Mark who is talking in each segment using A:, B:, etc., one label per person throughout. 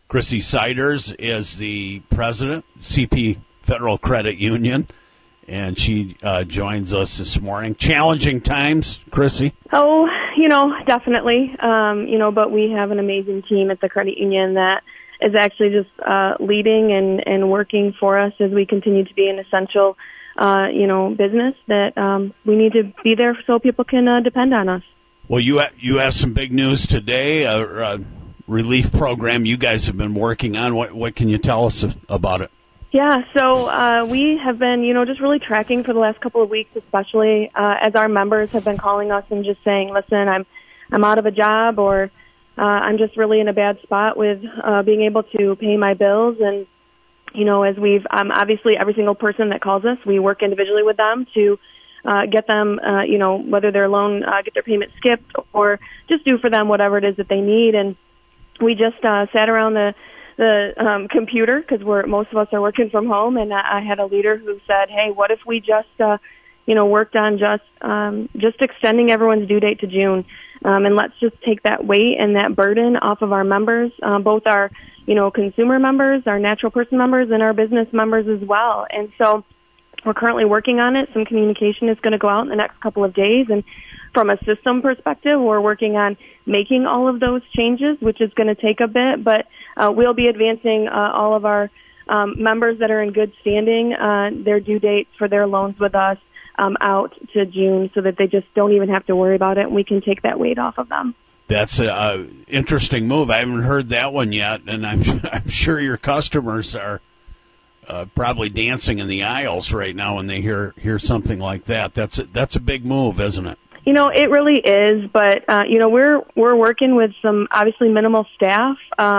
A: Chrissy Siders is the president, CP Federal Credit Union, and she joins us this morning. Challenging times, Chrissy?
B: Oh, definitely. But we have an amazing team at the credit union that is actually just leading and working for us as we continue to be an essential, business that we need to be there so people can depend on us.
A: Well, you have some big news today, a relief program you guys have been working on. What can you tell us about it?
B: Yeah, so we have been, just really tracking for the last couple of weeks, especially as our members have been calling us and just saying, listen, I'm out of a job, or I'm just really in a bad spot with being able to pay my bills. And, as we've obviously every single person that calls us, we work individually with them to get them, whether their loan, get their payment skipped, or just do for them whatever it is that they need. And we just sat around the computer, because most of us are working from home, and I had a leader who said, hey, what if we just worked on just extending everyone's due date to June, and let's just take that weight and that burden off of our members, both our consumer members, our natural person members, and our business members as well. And so we're currently working on it. Some communication is going to go out in the next couple of days, and from a system perspective, we're working on making all of those changes, which is going to take a bit, but we'll be advancing all of our members that are in good standing, their due dates for their loans with us out to June, so that they just don't even have to worry about it, and we can take that weight off of them.
A: That's an interesting move. I haven't heard that one yet, and I'm sure your customers are probably dancing in the aisles right now when they hear something like that. That's a big move, isn't it?
B: It really is, but we're working with some obviously minimal staff.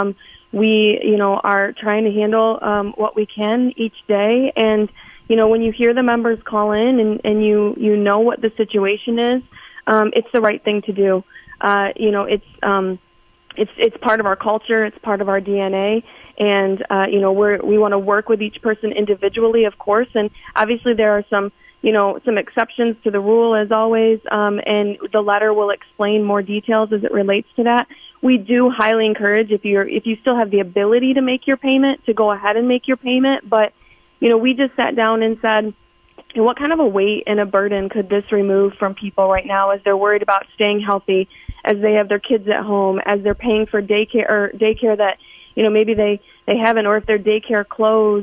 B: We are trying to handle what we can each day, and when you hear the members call in and you know what the situation is, it's the right thing to do. It's part of our culture, it's part of our DNA, and we want to work with each person individually, of course, and obviously there are some exceptions to the rule, as always, and the letter will explain more details as it relates to that. We do highly encourage, if you still have the ability to make your payment, to go ahead and make your payment. But, we just sat down and said, what kind of a weight and a burden could this remove from people right now as they're worried about staying healthy, as they have their kids at home, as they're paying for daycare that, maybe they haven't, or if their daycare closed.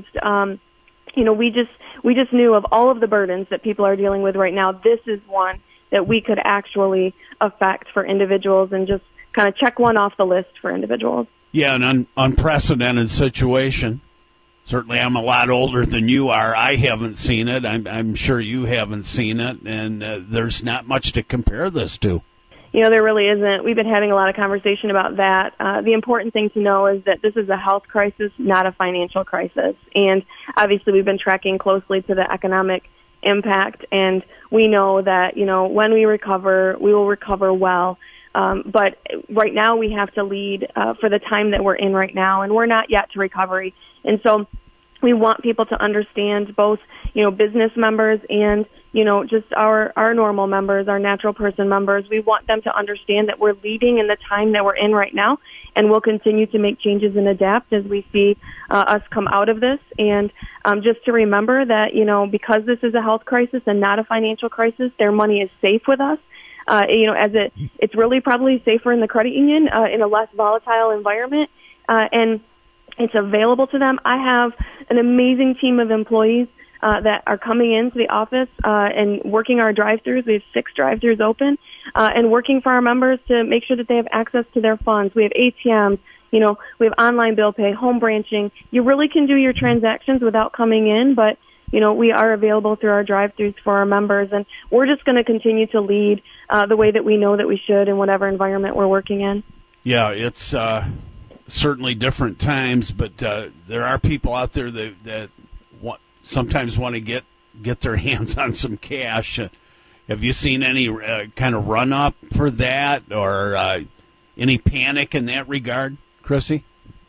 B: We just knew of all of the burdens that people are dealing with right now. This is one that we could actually affect for individuals and just kind of check one off the list for individuals.
A: Yeah, an unprecedented situation. Certainly I'm a lot older than you are. I haven't seen it. I'm sure you haven't seen it, and there's not much to compare this to.
B: There really isn't. We've been having a lot of conversation about that. The important thing to know is that this is a health crisis, not a financial crisis. And obviously we've been tracking closely to the economic impact, and we know that, when we recover, we will recover well. But right now we have to lead for the time that we're in right now, and we're not yet to recovery. And so we want people to understand, both, business members and, just our normal members, our natural person members. We want them to understand that we're leading in the time that we're in right now, and we'll continue to make changes and adapt as we see us come out of this. And just to remember that, because this is a health crisis and not a financial crisis, their money is safe with us. It's really probably safer in the credit union in a less volatile environment, and it's available to them. I have an amazing team of employees that are coming into the office and working our drive-thrus. We have 6 drive-thrus open, and working for our members to make sure that they have access to their funds. We have ATMs, we have online bill pay, home branching. You really can do your transactions without coming in, but we are available through our drive-thrus for our members, and we're just going to continue to lead the way that we know that we should in whatever environment we're working in.
A: Yeah, it's certainly different times, but there are people out there that sometimes want to get their hands on some cash. Have you seen any kind of run-up for that, or any panic in that regard, Chrissy?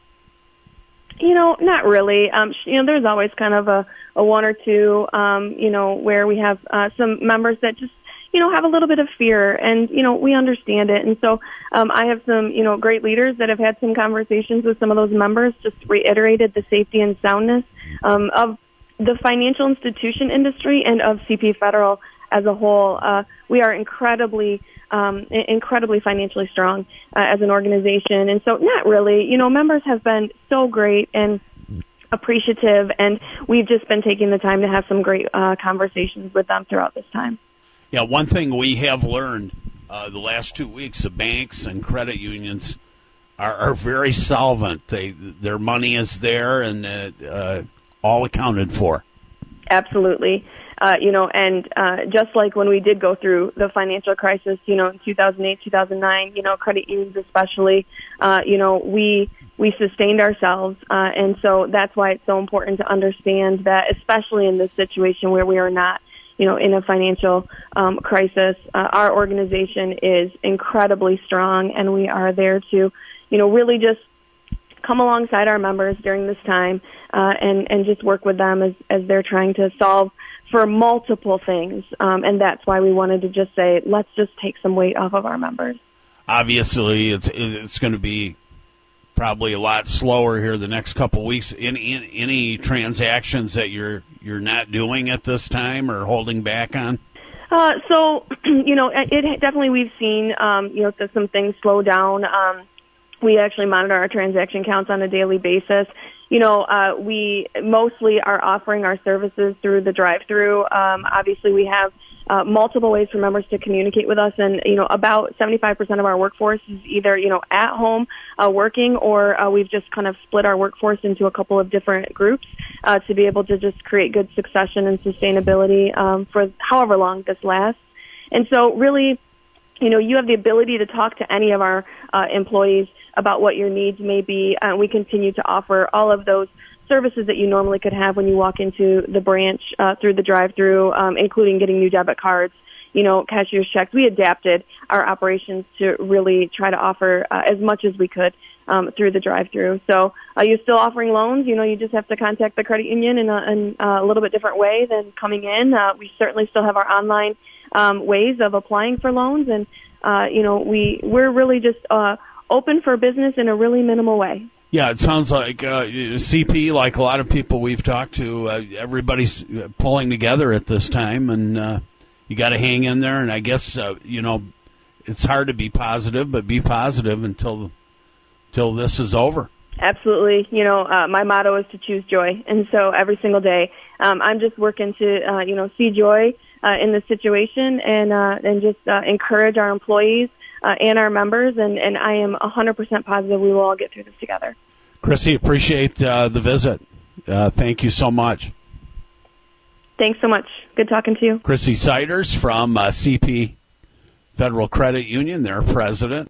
B: Not really. There's always kind of a one or two, where we have some members that just, have a little bit of fear, and, we understand it. And so I have some, great leaders that have had some conversations with some of those members, just reiterated the safety and soundness of the financial institution industry and of CP Federal as a whole. We are incredibly financially strong as an organization. And so not really, members have been so great and appreciative, and we've just been taking the time to have some great conversations with them throughout this time.
A: Yeah, one thing we have learned the last 2 weeks, the banks and credit unions are very solvent. Their money is there and all accounted for.
B: Absolutely. And just like when we did go through the financial crisis, in 2008, 2009, credit unions especially, we sustained ourselves. And so that's why it's so important to understand that, especially in this situation where we are not, in a financial crisis, our organization is incredibly strong, and we are there to, really just come alongside our members during this time and just work with them as they're trying to solve for multiple things. And that's why we wanted to just say, let's just take some weight off of our members.
A: Obviously, it's going to be probably a lot slower here the next couple of weeks. Any transactions that you're not doing at this time or holding back on?
B: So, it definitely, we've seen, some things slow down. We actually monitor our transaction counts on a daily basis. We mostly are offering our services through the drive-through. Obviously, we have multiple ways for members to communicate with us, and about 75% of our workforce is either at home working, or we've just kind of split our workforce into a couple of different groups to be able to just create good succession and sustainability for however long this lasts. And so, really, you have the ability to talk to any of our employees about what your needs may be. We continue to offer all of those services that you normally could have when you walk into the branch through the drive-through, including getting new debit cards, cashier's checks. We adapted our operations to really try to offer as much as we could through the drive-through. So you're still offering loans. You just have to contact the credit union in a little bit different way than coming in. We certainly still have our online ways of applying for loans, and we're really just open for business in a really minimal way.
A: Yeah, it sounds like CP, like a lot of people we've talked to, everybody's pulling together at this time, and you got to hang in there. And I guess it's hard to be positive, but be positive until this is over.
B: Absolutely. My motto is to choose joy, and so every single day, I'm just working to see joy in the situation, and just encourage our employees and our members, and I am 100% positive we will all get through this together.
A: Chrissy, appreciate the visit. Thank you so much.
B: Thanks so much. Good talking to you.
A: Chrissy Siders from CP Federal Credit Union, their president.